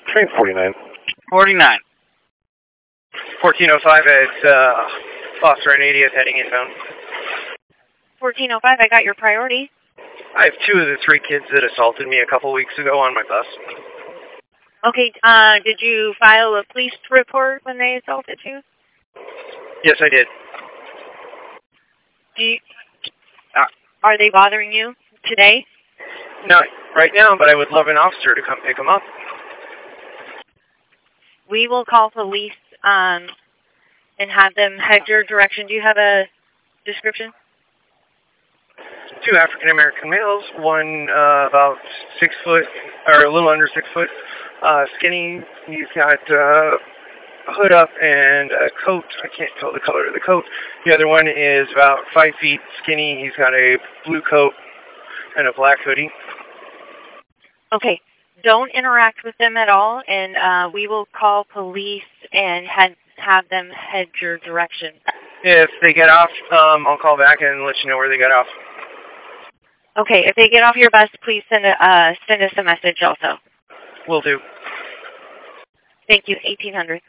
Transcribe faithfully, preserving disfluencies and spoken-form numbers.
Train forty-nine. forty-nine. fourteen oh five at uh, Foster and eightieth heading inbound. fourteen oh five, I got your priority. I have two of the three kids that assaulted me a couple weeks ago on my bus. Okay, uh, did you file a police report when they assaulted you? Yes, I did. Do you, uh, are they bothering you today? Not right now, but I would love an officer to come pick them up. We will call police um, and have them head your direction. Do you have a description? Two African-American males, one uh, about six foot, or a little under six foot, uh, skinny. He's got uh, a hood up and a coat. I can't tell the color of the coat. The other one is about five feet skinny. He's got a blue coat and a black hoodie. Okay. Don't interact with them at all, and uh, we will call police and head, have them head your direction. If they get off, um, I'll call back and let you know where they get off. Okay, if they get off your bus, please send a, uh, send us a message also. Will do. Thank you, eighteen hundred.